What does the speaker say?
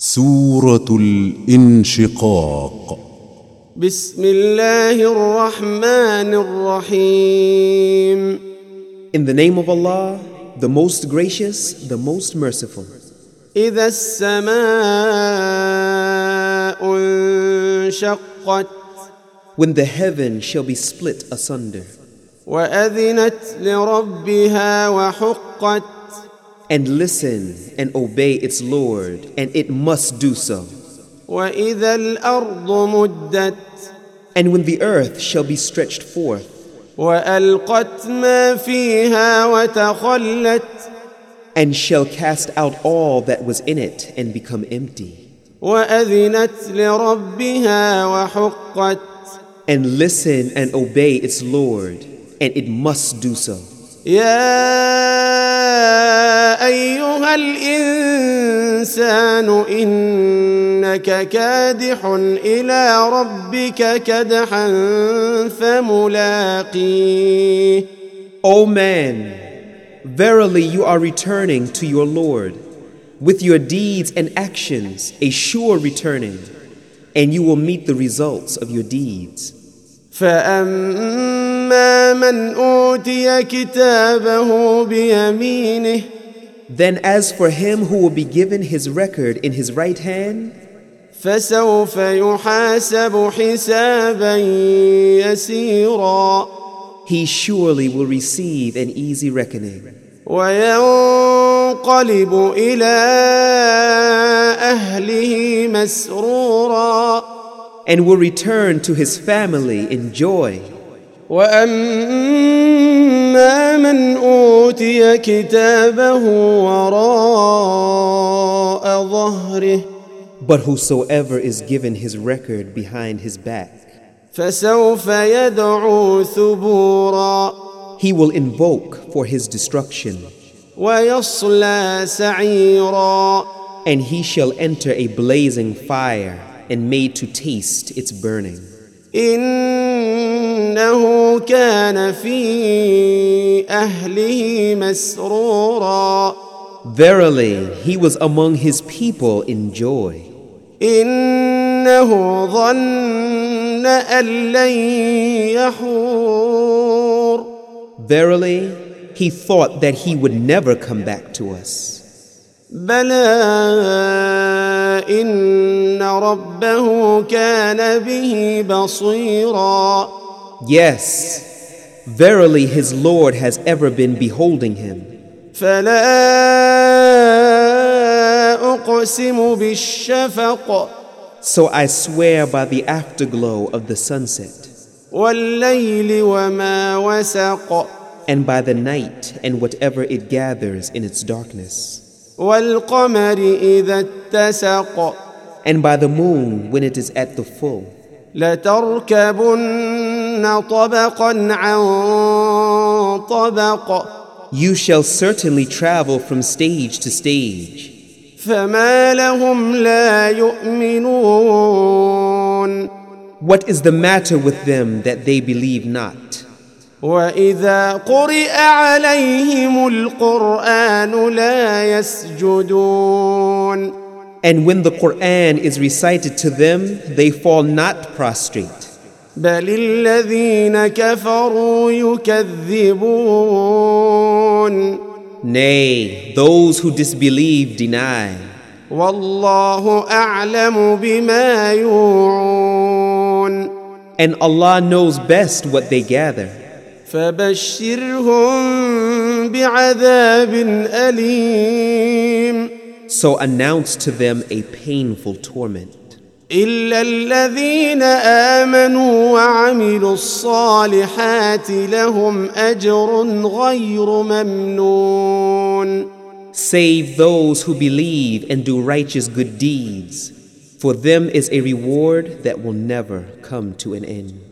سورة الانشقاق. بسم الله الرحمن الرحيم. In the name of Allah, the most gracious, the most merciful. إذا السماء انشقت When the heaven shall be split asunder, وأذنت لربها وحقت and listen and obey its Lord, and it must do so. وإذا الأرض مدت And when the earth shall be stretched forth, وألقت ما فيها وتخلت and shall cast out all that was in it and become empty, وأذنت لربها وحقت and listen and obey its Lord, and it must do so. يا أيها الإنسان إنك كادح إلى ربك كدحا فملاقيه. O man, verily you are returning to your Lord with your deeds and actions, a sure returning, and you will meet the results of your deeds. فأما من أوتي كتابه بيمينه Then as for him who will be given his record in his right hand, فسوف يحاسب حسابا يسيرا he surely will receive an easy reckoning, وينقلب إلى أهله مسرورا and will return to his family in joy. وأما من أوتي كتابه وراء ظهره But whosoever is given his record behind his back, فسوف يدعو ثبورا he will invoke for his destruction, ويصلى سعيرا and he shall enter a blazing fire and made to taste its burning. إنه كان في أهله مسرورا Verily, he was among his people in joy. إنه ظن أن لن يحور Verily, he thought that he would never come back to us. بلى إن ربه كان به بصيرا Yes, verily his Lord has ever been beholding him. فلا أقسم بالشفق So I swear by the afterglow of the sunset, والليل وما وسق and by the night and whatever it gathers in its darkness, والقمر إذا اتسق and by the moon when it is at the full. لتركبن طبقا عن طبق You shall certainly travel from stage to stage. فما لهم لا يؤمنون What is the matter with them that they believe not? وإذا قرئ عليهم القرآن لا يسجدون And when the Quran is recited to them, they fall not prostrate. بل الذين كفروا يكذبون Nay, those who disbelieve deny. والله أعلم بما يوعون And Allah knows best what they gather. فبشرهم بعذاب أليم So announce to them a painful torment. إلا الذين آمنوا وعملوا الصالحات لهم أجر غير ممنون Save those who believe and do righteous good deeds. For them is a reward that will never come to an end.